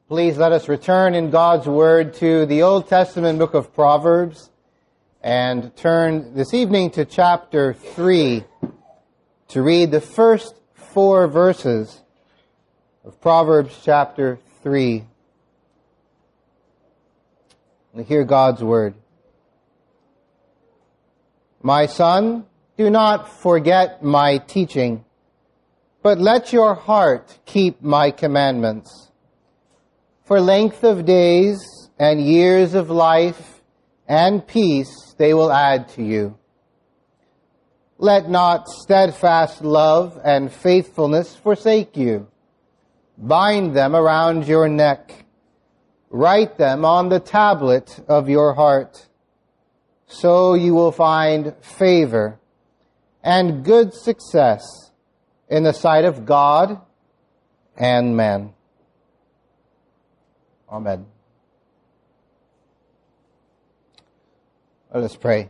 Please let us return in God's Word to the Old Testament book of Proverbs and turn this evening to chapter 3 to read the first 4 verses of Proverbs chapter 3. And hear God's Word. My son, do not forget my teaching, but let your heart keep my commandments. For length of days and years of life and peace they will add to you. Let not steadfast love and faithfulness forsake you. Bind them around your neck. Write them on the tablet of your heart. So you will find favor and good success in the sight of God and man. Amen. Let us pray.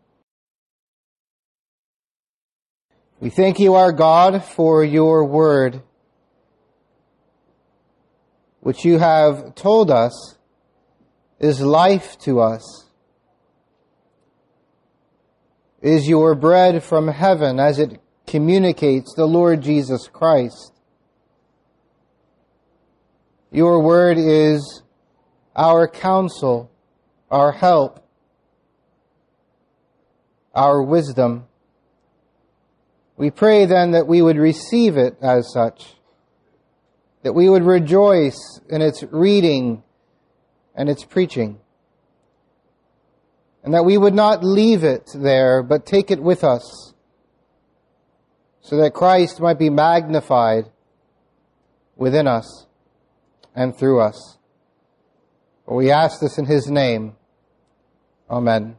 We thank you, our God, for your word, which you have told us is life to us, is your bread from heaven as it communicates the Lord Jesus Christ. Your word is our counsel, our help, our wisdom. We pray then that we would receive it as such, that we would rejoice in its reading and its preaching, and that we would not leave it there, but take it with us, so that Christ might be magnified within us and through us. For we ask this in His name. Amen.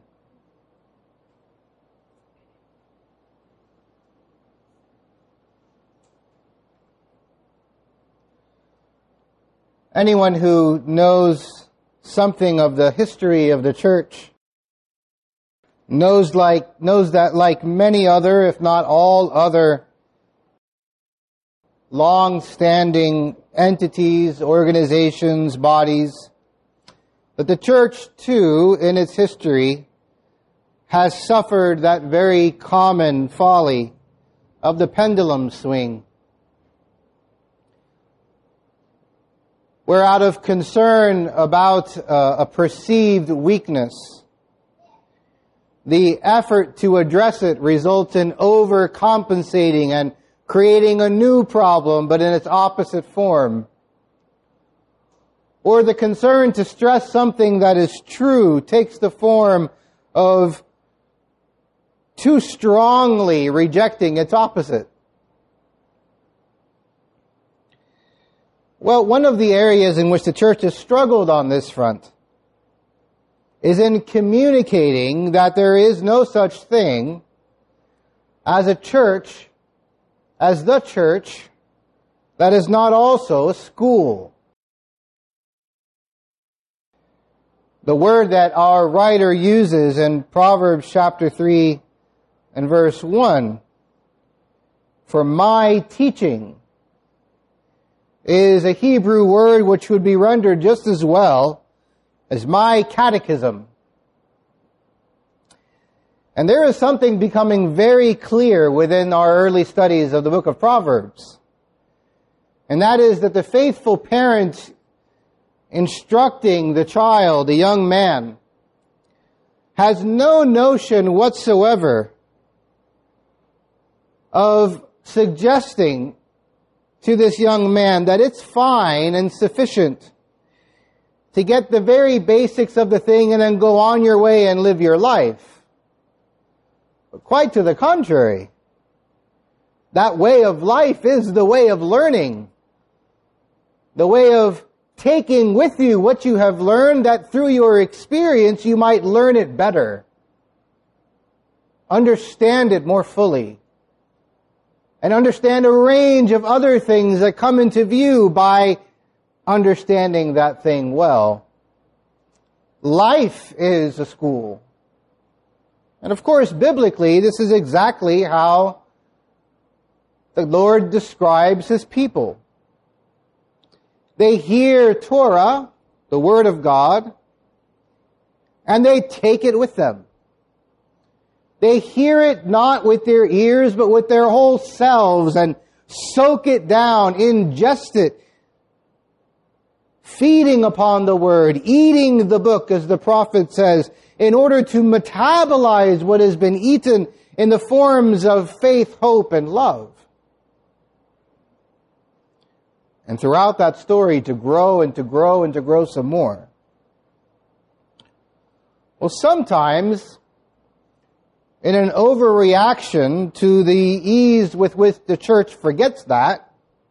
Anyone who knows something of the history of the church knows that like many other, if not all other, long-standing entities, organizations, bodies, that the church, too, in its history, has suffered that very common folly of the pendulum swing, where out of concern about a perceived weakness, the effort to address it results in overcompensating and creating a new problem, but in its opposite form. Or the concern to stress something that is true takes the form of too strongly rejecting its opposite. Well, one of the areas in which the church has struggled on this front is in communicating that there is no such thing as a church, as the church, that is not also a school. The word that our writer uses in Proverbs chapter 3 and verse 1, for my teaching, is a Hebrew word which would be rendered just as well as my catechism. And there is something becoming very clear within our early studies of the book of Proverbs. And that is that the faithful parent instructing the child, the young man, has no notion whatsoever of suggesting to this young man that it's fine and sufficient to get the very basics of the thing and then go on your way and live your life. But quite to the contrary. That way of life is the way of learning. The way of taking with you what you have learned, that through your experience you might learn it better. Understand it more fully. And understand a range of other things that come into view by understanding that thing well. Life is a school. And of course, biblically, this is exactly how the Lord describes His people. They hear Torah, the Word of God, and they take it with them. They hear it not with their ears, but with their whole selves, and soak it down, ingest it, feeding upon the Word, eating the book, as the prophet says, in order to metabolize what has been eaten in the forms of faith, hope, and love. And throughout that story, to grow and to grow and to grow some more. Well, sometimes, in an overreaction to the ease with which the church forgets that,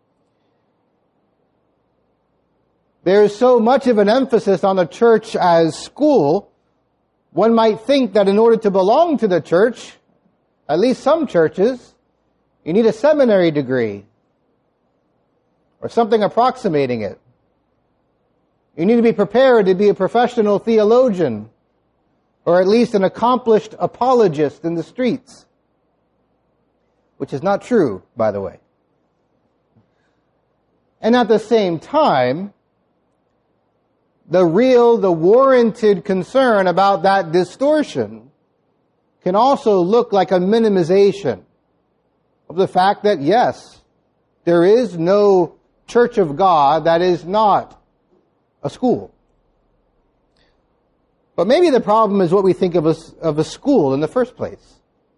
there is so much of an emphasis on the church as school, one might think that in order to belong to the church, at least some churches, you need a seminary degree or something approximating it. You need to be prepared to be a professional theologian or at least an accomplished apologist in the streets, which is not true, by the way. And at the same time, the warranted concern about that distortion can also look like a minimization of the fact that, yes, there is no church of God that is not a school. But maybe the problem is what we think of a school in the first place.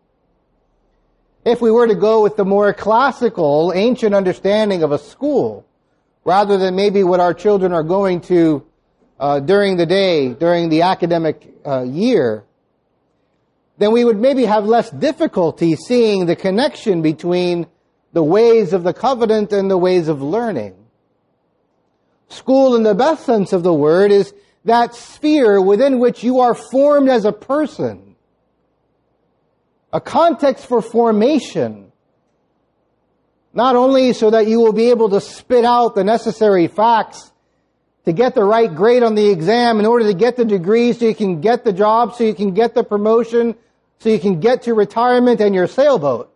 If we were to go with the more classical, ancient understanding of a school, rather than maybe what our children are going to during the day, during the academic year, then we would maybe have less difficulty seeing the connection between the ways of the covenant and the ways of learning. School, in the best sense of the word, is that sphere within which you are formed as a person. A context for formation. Not only so that you will be able to spit out the necessary facts to get the right grade on the exam in order to get the degree so you can get the job, so you can get the promotion, so you can get to retirement and your sailboat.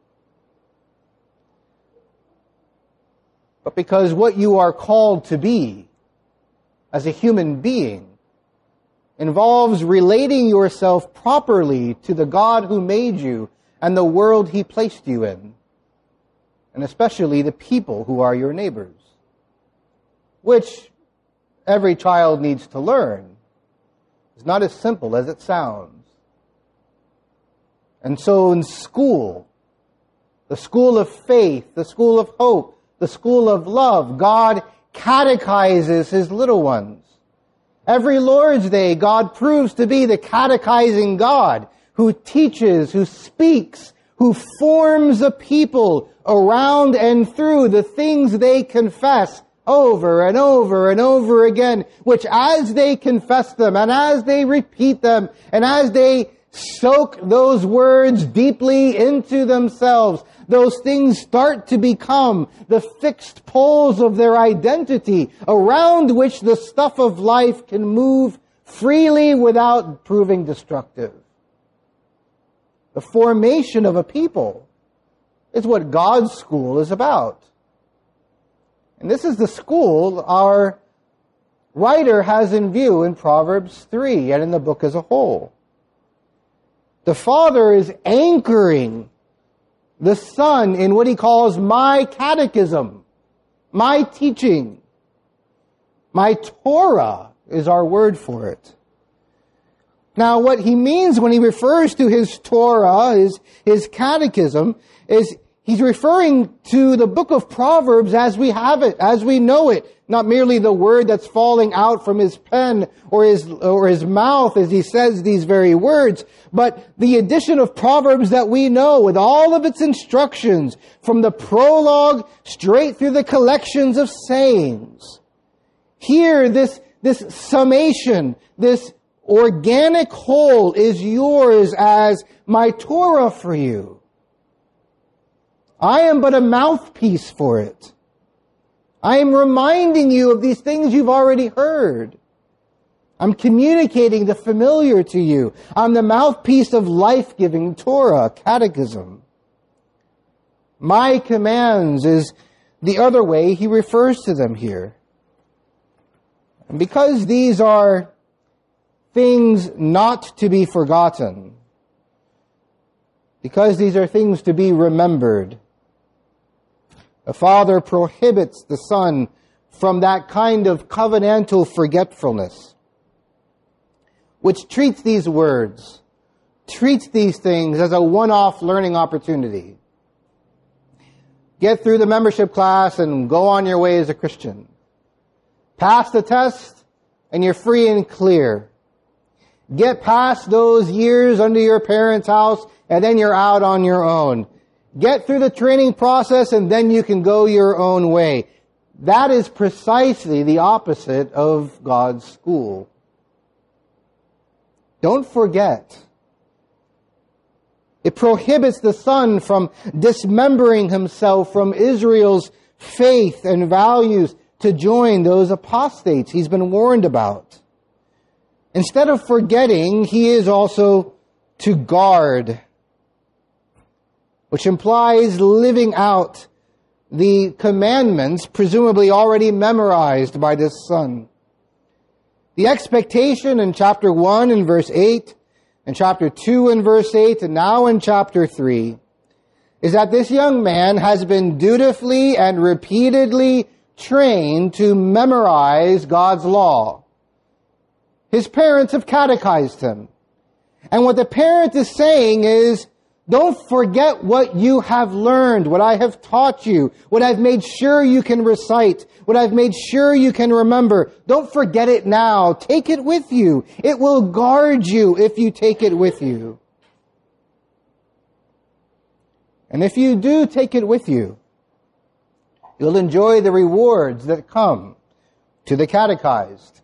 But because what you are called to be as a human being involves relating yourself properly to the God who made you and the world He placed you in, and especially the people who are your neighbors, which every child needs to learn. It's not as simple as it sounds. And so in school, the school of faith, the school of hope, the school of love, God catechizes His little ones. Every Lord's Day, God proves to be the catechizing God who teaches, who speaks, who forms a people around and through the things they confess over and over and over again, which as they confess them and as they repeat them and as they soak those words deeply into themselves, those things start to become the fixed poles of their identity around which the stuff of life can move freely without proving destructive. The formation of a people is what God's school is about. And this is the school our writer has in view in Proverbs 3 and in the book as a whole. The Father is anchoring the Son in what He calls my catechism, my teaching. My Torah is our word for it. Now, what He means when He refers to His Torah, His catechism, is He's referring to the book of Proverbs as we have it, as we know it. Not merely the word that's falling out from His pen or his mouth as He says these very words, but the edition of Proverbs that we know with all of its instructions from the prologue straight through the collections of sayings. Here, this summation, this organic whole is yours as my Torah for you. I am but a mouthpiece for it. I am reminding you of these things you've already heard. I'm communicating the familiar to you. I'm the mouthpiece of life-giving Torah, catechism. My commands is the other way He refers to them here. And because these are things not to be forgotten, because these are things to be remembered, the Father prohibits the Son from that kind of covenantal forgetfulness, which treats these words, treats these things as a one-off learning opportunity. Get through the membership class and go on your way as a Christian. Pass the test and you're free and clear. Get past those years under your parents' house and then you're out on your own. Get through the training process and then you can go your own way. That is precisely the opposite of God's school. Don't forget. It prohibits the Son from dismembering himself from Israel's faith and values to join those apostates he's been warned about. Instead of forgetting, he is also to guard, which implies living out the commandments presumably already memorized by this Son. The expectation in chapter 1 and verse 8, in chapter 2 and verse 8, and now in chapter 3, is that this young man has been dutifully and repeatedly trained to memorize God's law. His parents have catechized him. And what the parent is saying is, don't forget what you have learned, what I have taught you, what I've made sure you can recite, what I've made sure you can remember. Don't forget it now. Take it with you. It will guard you if you take it with you. And if you do take it with you, you'll enjoy the rewards that come to the catechized.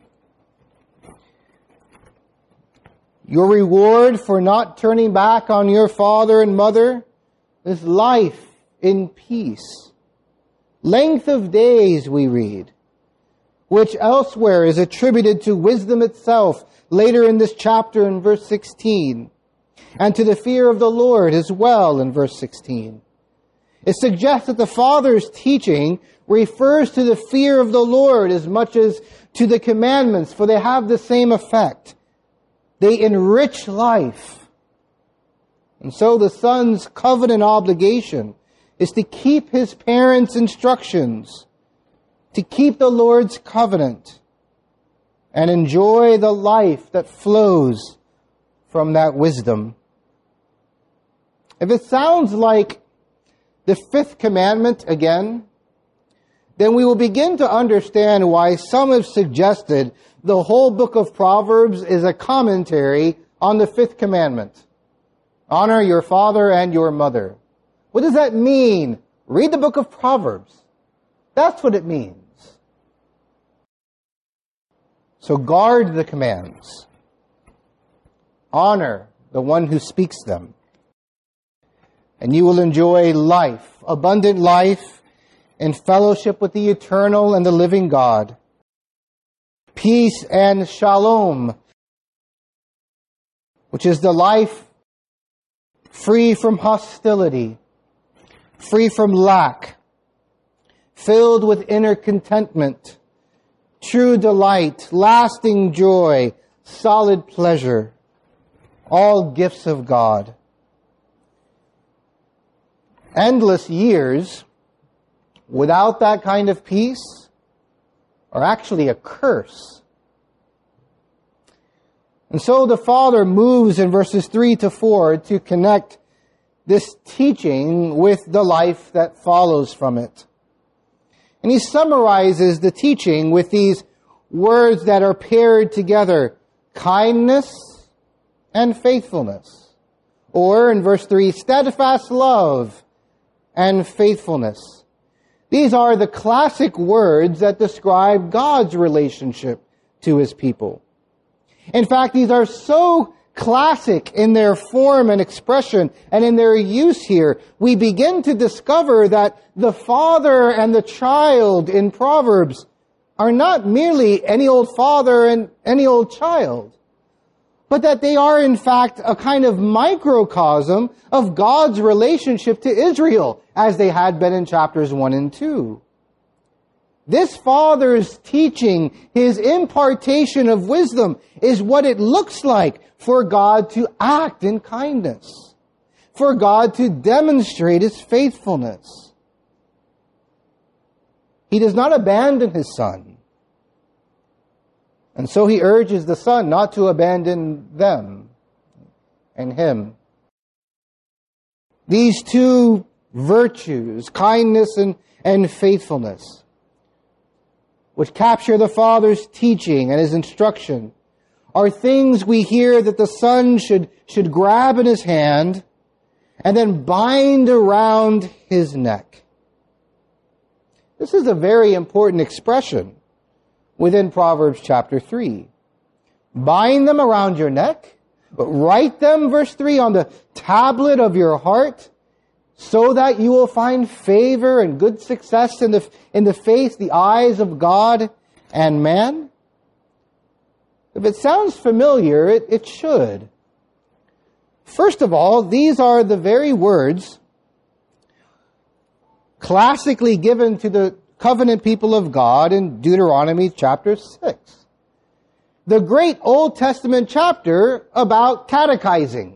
Your reward for not turning back on your father and mother is life in peace. Length of days, we read, which elsewhere is attributed to wisdom itself later in this chapter in verse 16, and to the fear of the Lord as well in verse 16. It suggests that the Father's teaching refers to the fear of the Lord as much as to the commandments, for they have the same effect. They enrich life. And so the Son's covenant obligation is to keep his parents' instructions, to keep the Lord's covenant, and enjoy the life that flows from that wisdom. If it sounds like the fifth commandment again, then we will begin to understand why some have suggested the whole book of Proverbs is a commentary on the fifth commandment. Honor your father and your mother. What does that mean? Read the book of Proverbs. That's what it means. So guard the commands. Honor the one who speaks them. And you will enjoy life, abundant life, in fellowship with the eternal and the living God. Peace and shalom, which is the life free from hostility, free from lack, filled with inner contentment, true delight, lasting joy, solid pleasure, all gifts of God. Endless years without that kind of peace are actually a curse. And so the Father moves in verses 3 to 4 to connect this teaching with the life that follows from it. And he summarizes the teaching with these words that are paired together: kindness and faithfulness. Or in verse 3, steadfast love and faithfulness. These are the classic words that describe God's relationship to his people. In fact, these are so classic in their form and expression and in their use here, we begin to discover that the father and the child in Proverbs are not merely any old father and any old child, but that they are in fact a kind of microcosm of God's relationship to Israel, as they had been in chapters 1 and 2. This Father's teaching, His impartation of wisdom, is what it looks like for God to act in kindness, for God to demonstrate His faithfulness. He does not abandon His Son. And so He urges the Son not to abandon them and Him. These two virtues, kindness and faithfulness, which capture the Father's teaching and His instruction, are things we hear that the Son should grab in His hand and then bind around His neck. This is a very important expression within Proverbs chapter 3. Bind them around your neck, write them, verse 3, on the tablet of your heart, so that you will find favor and good success in the face, the eyes of God and man. If it sounds familiar, it should. First of all, these are the very words classically given to the covenant people of God in Deuteronomy chapter 6. The great Old Testament chapter about catechizing.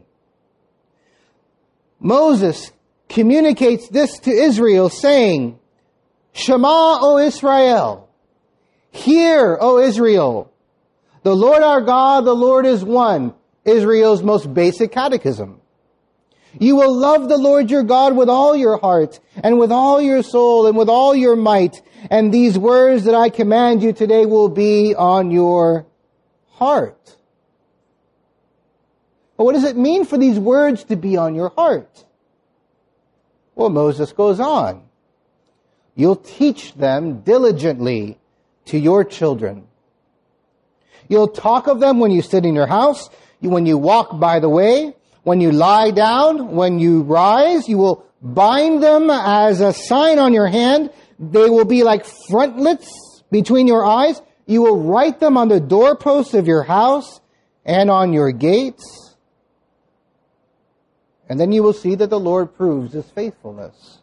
Moses communicates this to Israel, saying, Shema, O Israel, hear, O Israel, the Lord our God, the Lord is one. Israel's most basic catechism. You will love the Lord your God with all your heart, and with all your soul, and with all your might, and these words that I command you today will be on your heart. But what does it mean for these words to be on your heart? Well, Moses goes on. You'll teach them diligently to your children. You'll talk of them when you sit in your house, when you walk by the way, when you lie down, when you rise. You will bind them as a sign on your hand. They will be like frontlets between your eyes. You will write them on the doorposts of your house and on your gates. And then you will see that the Lord proves His faithfulness.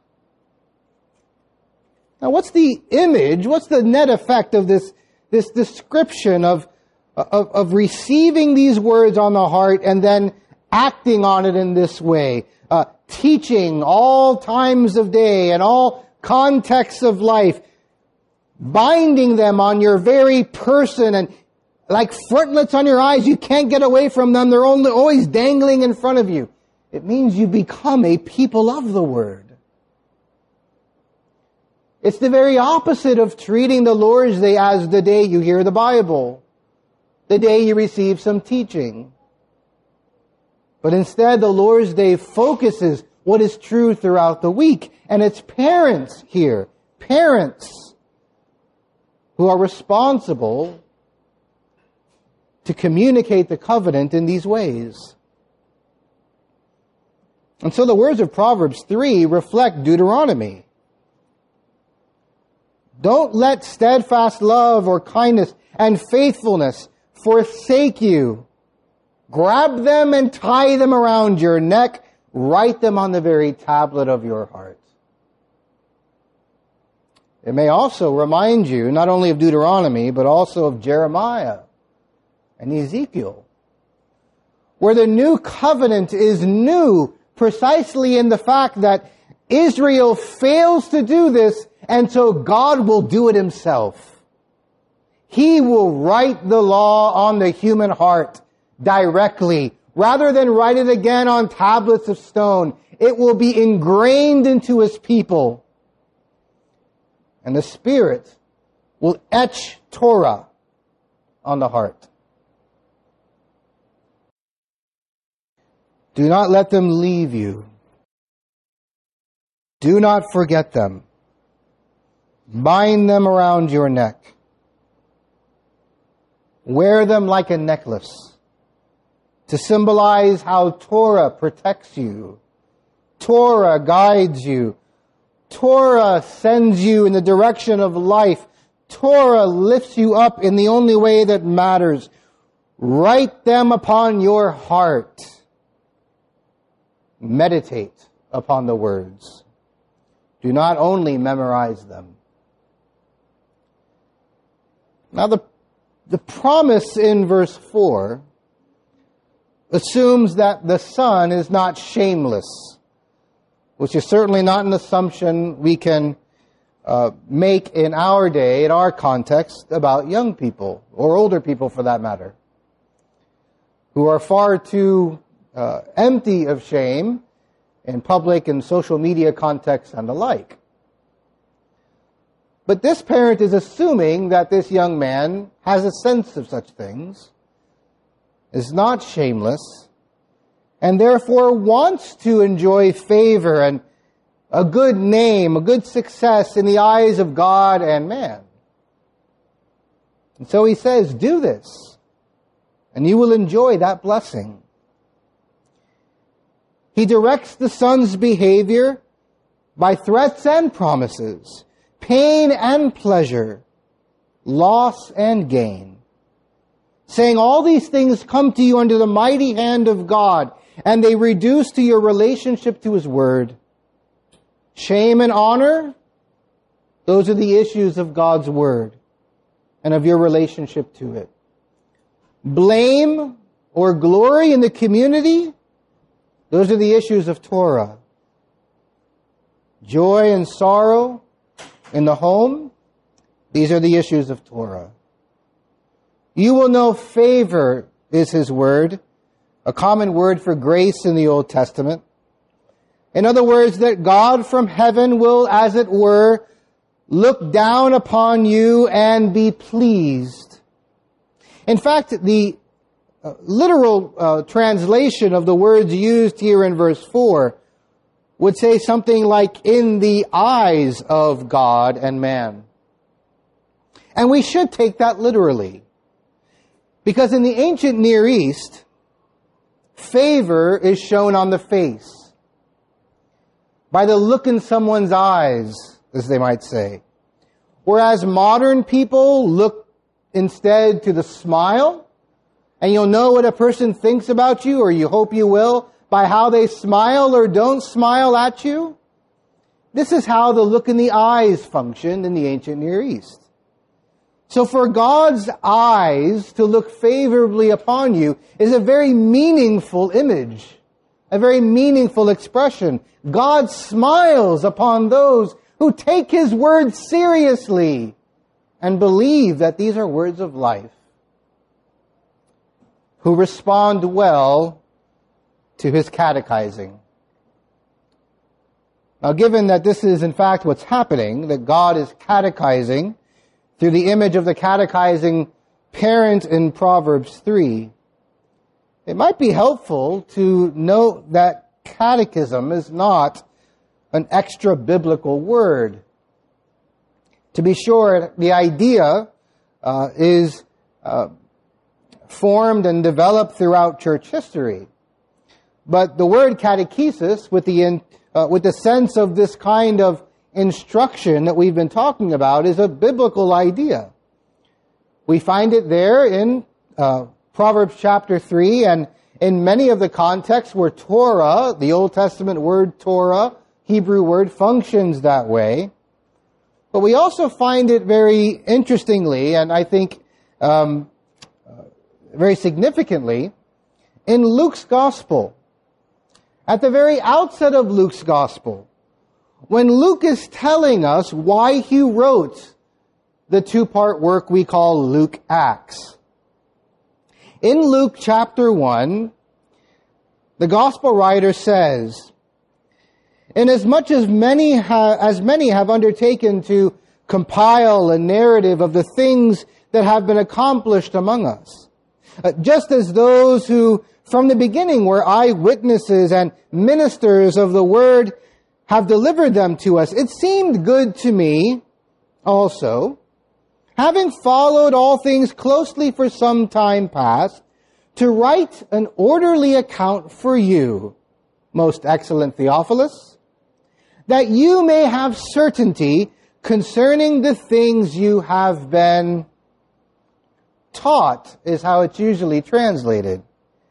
Now, what's the image? What's the net effect of this description of receiving these words on the heart and then acting on it in this way? Teaching all times of day and all contexts of life. Binding them on your very person and like frontlets on your eyes. You can't get away from them. They're always dangling in front of you. It means you become a people of the Word. It's the very opposite of treating the Lord's Day as the day you hear the Bible, the day you receive some teaching. But instead, the Lord's Day focuses what is true throughout the week. And it's parents here, parents who are responsible to communicate the covenant in these ways. And so the words of Proverbs 3 reflect Deuteronomy. Don't let steadfast love or kindness and faithfulness forsake you. Grab them and tie them around your neck. Write them on the very tablet of your heart. It may also remind you not only of Deuteronomy, but also of Jeremiah and Ezekiel, where the new covenant is new precisely in the fact that Israel fails to do this, and so God will do it Himself. He will write the law on the human heart directly, rather than write it again on tablets of stone. It will be ingrained into His people. And the Spirit will etch Torah on the heart. Do not let them leave you. Do not forget them. Bind them around your neck. Wear them like a necklace to symbolize how Torah protects you. Torah guides you. Torah sends you in the direction of life. Torah lifts you up in the only way that matters. Write them upon your heart. Meditate upon the words. Do not only memorize them. Now the promise in verse 4 assumes that the Son is not shameless, which is certainly not an assumption we can make in our day, in our context, about young people, or older people for that matter, who are far too empty of shame in public and social media contexts and the like. But this parent is assuming that this young man has a sense of such things, is not shameless, and therefore wants to enjoy favor and a good name, a good success in the eyes of God and man. And so he says, do this, and you will enjoy that blessing. He directs the son's behavior by threats and promises, pain and pleasure, loss and gain, saying all these things come to you under the mighty hand of God, and they reduce to your relationship to His Word. Shame and honor, those are the issues of God's Word and of your relationship to it. Blame or glory in the community, those are the issues of Torah. Joy and sorrow in the home, these are the issues of Torah. You will know favor is His word, a common word for grace in the Old Testament. In other words, that God from heaven will, as it were, look down upon you and be pleased. In fact, the literal translation of the words used here in verse 4 would say something like, in the eyes of God and man. And we should take that literally. Because in the ancient Near East, favor is shown on the face, by the look in someone's eyes, as they might say. Whereas modern people look instead to the smile, and you'll know what a person thinks about you, or you hope you will, by how they smile or don't smile at you. This is how the look in the eyes functioned in the ancient Near East. So for God's eyes to look favorably upon you is a very meaningful image, a very meaningful expression. God smiles upon those who take His words seriously and believe that these are words of life, who respond well to His catechizing. Now, given that this is in fact what's happening, that God is catechizing through the image of the catechizing parent in Proverbs 3, it might be helpful to note that catechism is not an extra biblical word. To be sure, the idea is formed and developed throughout church history. But the word catechesis, with the sense of this kind of instruction that we've been talking about, is a biblical idea. We find it there in Proverbs chapter 3, and in many of the contexts where Torah, the Old Testament word Torah, Hebrew word, functions that way. But we also find it very interestingly, and I think very significantly, in Luke's Gospel. At the very outset of Luke's Gospel, when Luke is telling us why he wrote the two-part work we call Luke Acts. In Luke chapter 1, the Gospel writer says, "Inasmuch as many have undertaken to compile a narrative of the things that have been accomplished among us, just as those who from the beginning were eyewitnesses and ministers of the word have delivered them to us, it seemed good to me also, having followed all things closely for some time past, to write an orderly account for you, most excellent Theophilus, that you may have certainty concerning the things you have been taught," is how it's usually translated.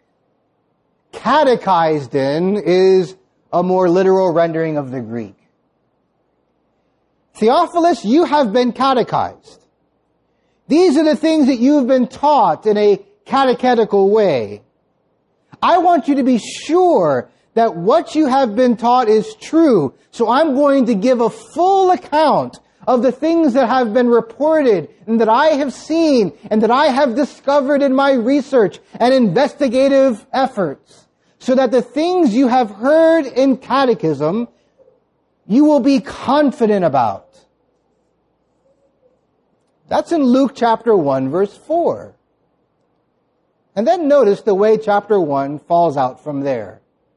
Catechized in is a more literal rendering of the Greek. Theophilus, you have been catechized. These are the things that you've been taught in a catechetical way. I want you to be sure that what you have been taught is true. So I'm going to give a full account of the things that have been reported and that I have seen and that I have discovered in my research and investigative efforts, so that the things you have heard in catechism, you will be confident about. That's in Luke chapter 1, verse 4. And then notice the way chapter 1 falls out from there.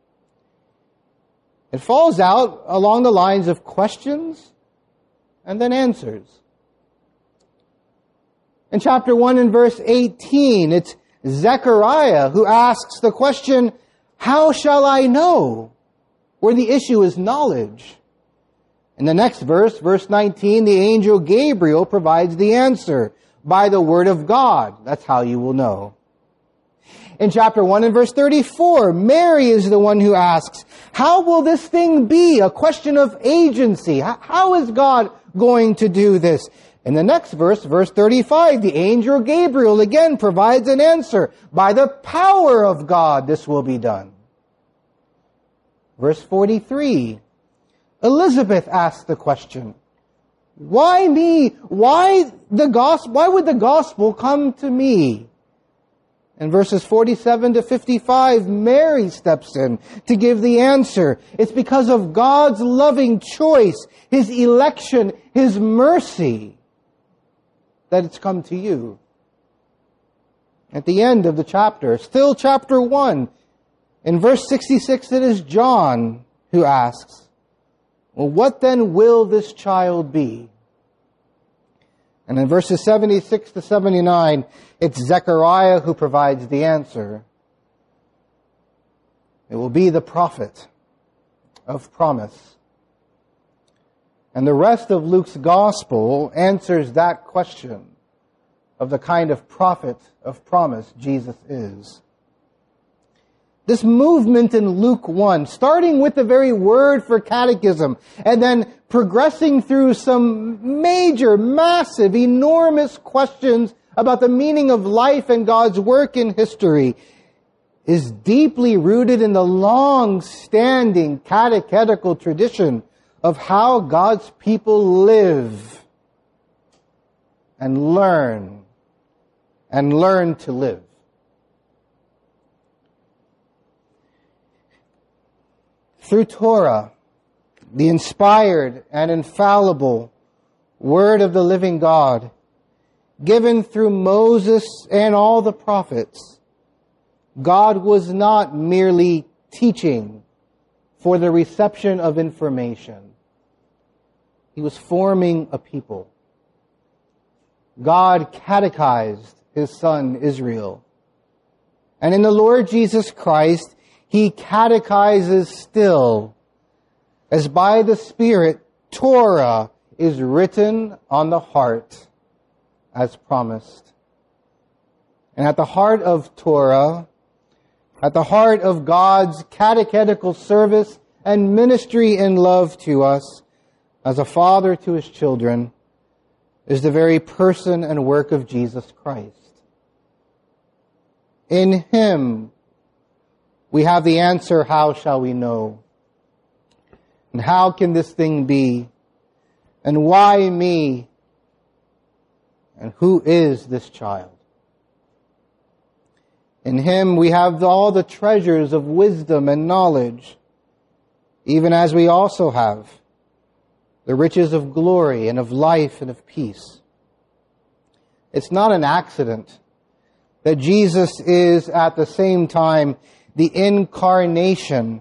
It falls out along the lines of questions and then answers. In chapter 1 and verse 18, it's Zechariah who asks the question, how shall I know? Where the issue is knowledge. In the next verse, verse 19, the angel Gabriel provides the answer. By the word of God. That's how you will know. In chapter 1 and verse 34, Mary is the one who asks, how will this thing be? A question of agency. How is God going to do this? In the next verse, verse 35, the angel Gabriel again provides an answer. By the power of God, this will be done. Verse 43, Elizabeth asks the question, why me? Why would the gospel come to me? In verses 47 to 55, Mary steps in to give the answer. It's because of God's loving choice, His election, His mercy, that it's come to you. At the end of the chapter, still chapter 1, in verse 66, it is John who asks, well, what then will this child be? And in verses 76 to 79, it's Zechariah who provides the answer. It will be the prophet of promise. And the rest of Luke's gospel answers that question of the kind of prophet of promise Jesus is. This movement in Luke 1, starting with the very word for catechism, and then progressing through some major, massive, enormous questions about the meaning of life and God's work in history, is deeply rooted in the long-standing catechetical tradition of how God's people live and learn to live. Through Torah, the inspired and infallible Word of the living God, given through Moses and all the prophets, God was not merely teaching for the reception of information. He was forming a people. God catechized His son Israel. And in the Lord Jesus Christ, He catechizes still, as by the Spirit, Torah is written on the heart, as promised. And at the heart of Torah, at the heart of God's catechetical service and ministry in love to us, as a father to His children, is the very person and work of Jesus Christ. In Him, we have the answer, how shall we know? And how can this thing be? And why me? And who is this child? In Him we have all the treasures of wisdom and knowledge, even as we also have the riches of glory and of life and of peace. It's not an accident that Jesus is at the same time the incarnation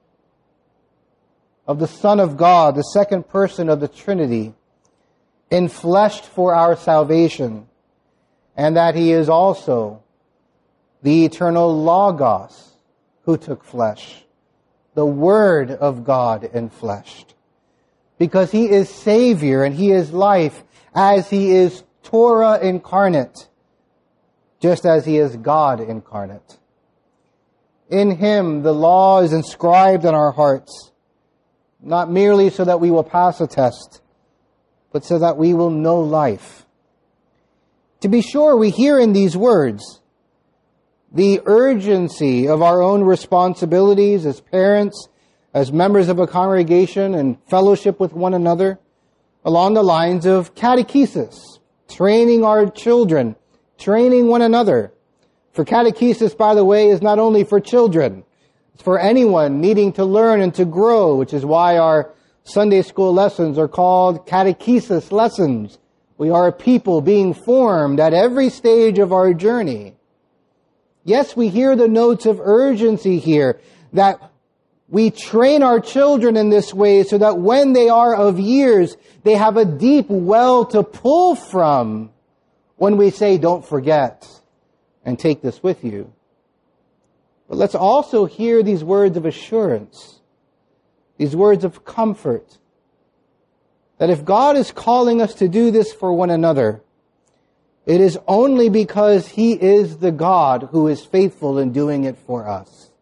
of the Son of God, the second person of the Trinity, enfleshed for our salvation, and that He is also the eternal Logos who took flesh, the Word of God enfleshed. Because He is Savior and He is life, as He is Torah incarnate, just as He is God incarnate. In Him, the law is inscribed in our hearts, not merely so that we will pass a test, but so that we will know life. To be sure, we hear in these words the urgency of our own responsibilities as parents, as members of a congregation and fellowship with one another, along the lines of catechesis, training our children, training one another. For catechesis, by the way, is not only for children, it's for anyone needing to learn and to grow, which is why our Sunday school lessons are called catechesis lessons. We are a people being formed at every stage of our journey. Yes, we hear the notes of urgency here, that we train our children in this way so that when they are of years, they have a deep well to pull from when we say, don't forget and take this with you. But let's also hear these words of assurance, these words of comfort, that if God is calling us to do this for one another, it is only because He is the God who is faithful in doing it for us.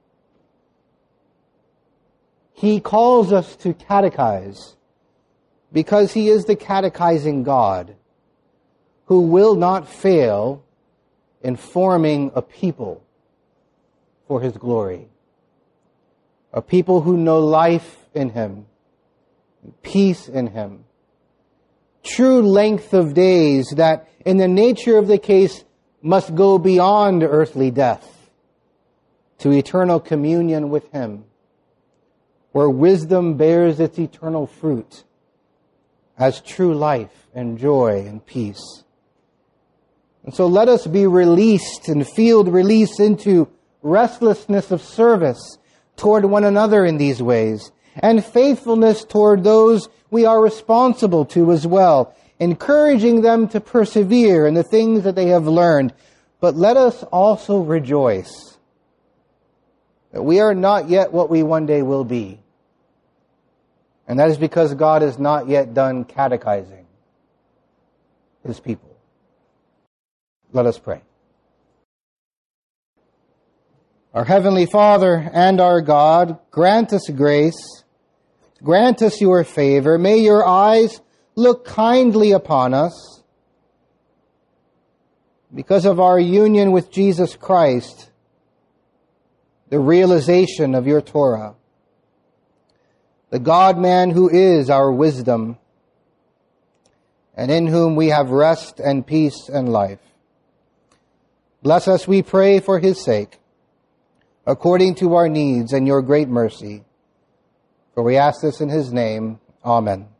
He calls us to catechize because He is the catechizing God who will not fail in forming a people for His glory. A people who know life in Him, peace in Him, true length of days that in the nature of the case must go beyond earthly death to eternal communion with Him, where wisdom bears its eternal fruit as true life and joy and peace. And so let us be released and field release into restlessness of service toward one another in these ways, and faithfulness toward those we are responsible to as well, encouraging them to persevere in the things that they have learned. But let us also rejoice that we are not yet what we one day will be. And that is because God is not yet done catechizing His people. Let us pray. Our Heavenly Father and our God, grant us grace, grant us your favor. May your eyes look kindly upon us because of our union with Jesus Christ, the realization of your Torah, the God-man who is our wisdom, and in whom we have rest and peace and life. Bless us, we pray, for His sake, according to our needs and your great mercy. For we ask this in His name. Amen.